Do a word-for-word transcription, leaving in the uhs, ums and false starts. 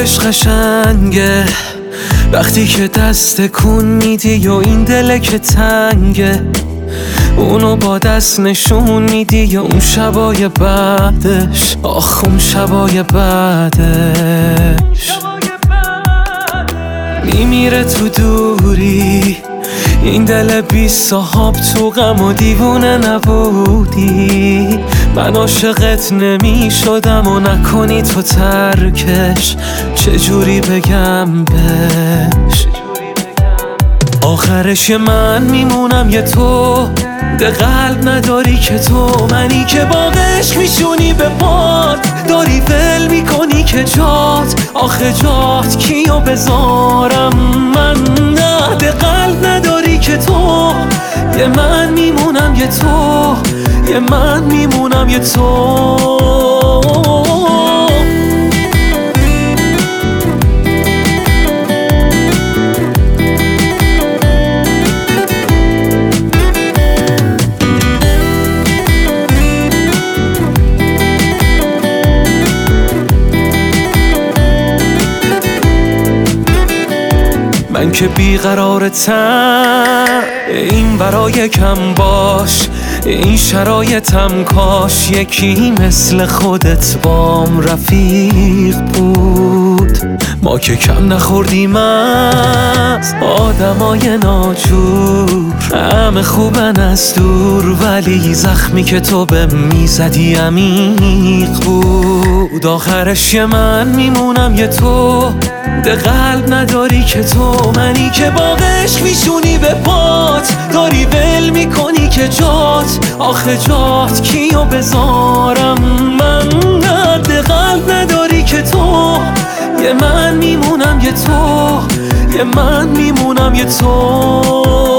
عشق قشنگه وقتی که دست کن میدی و این دله که تنگه، اونو با دست نشون میدی یا اون شبای بعدش، آخ اون شبای بعدش میمیره تو دوری. این دل بی صاحب تو غم و دیوونه نبودی، من عاشقت نمی شدم و نکنی تو ترکش، چجوری بگم بهش؟ آخرش یه من میمونم یه تو، ده قلب نداری که تو، منی که با عشق میشونی به باد، داری ول میکنی که جات، آخه جات کیو بذارم من؟ نه ده قلب نداری که تو، یه من میمونم یه تو، یه من میمونم یه تو. من که بیقرارتم این برای کم باش، این شرایطم کاش یکی مثل خودت بام رفیق بود. ما که کم نخوردیم از آدمای ناجور، همه خوبن از دور، ولی زخمی که تو به میزدی عمیق بود. آخرش یه من میمونم یه تو، ده قلب نداری که تو، منی که با عشق میشونی به پات، داری ول میکنی که جات، آخه جات کیو بذارم من؟ نه ده قلب نداری که تو، یه من میمونم یه تو، یه من میمونم یه تو.